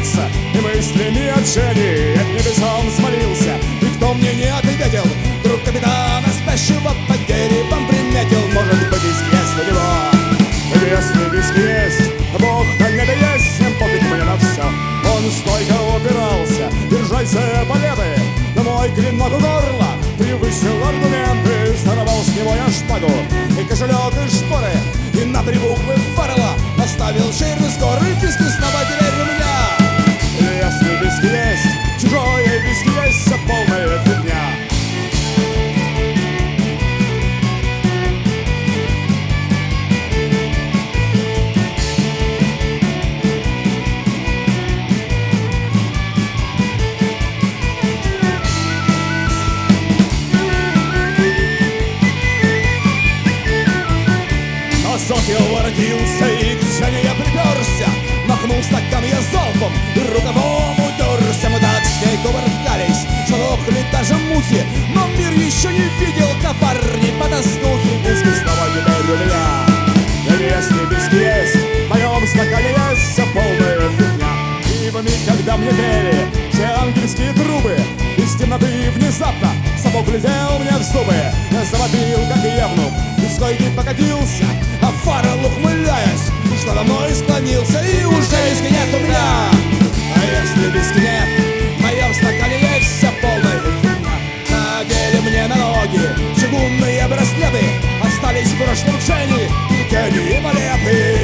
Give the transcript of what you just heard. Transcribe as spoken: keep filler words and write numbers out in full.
лица и мыслями отжали. Я к небесам взмолился, никто мне не ответил. Вдруг капитана, спящего под деревом, приметил. Может быть, виски есть у него. Если виски есть, Бог на небе есть, не пофиг мне на все. Он стойко упирался, держась за победы, но мой клинок у горла превысил аргументы. Сорвал с него я шпагу и кошелек, и шпоры, и на три буквы фарла оставил жирный скор. И виски снова теперь у меня. Если виски есть, чужое виски есть, вся полная фигня. Я воротился, и к Жене я приперся, махнул стакан я залпом и рукавом утерся. Мы так с ней кувыркались, что лопли даже мухи, но мир еще не видел коварней потаскухи. Виски снова теперь у меня. Если виски есть, в моем стакане есть вся полная фигня. Ибо миг, когда мне пели все ангельские трубы, из темноты внезапно сапог летел мне в зубы. Я завопил, как евнух, и стойкий покатился, а Фаррелл, ухмыляясь, уж надо мной склонился. И уже виски нет у меня. А если виски нет, в моем стакане есть вся полная фигня. Надели мне на ноги чугунные браслеты, остались в прошлом Дженни, Кенни и Валеты.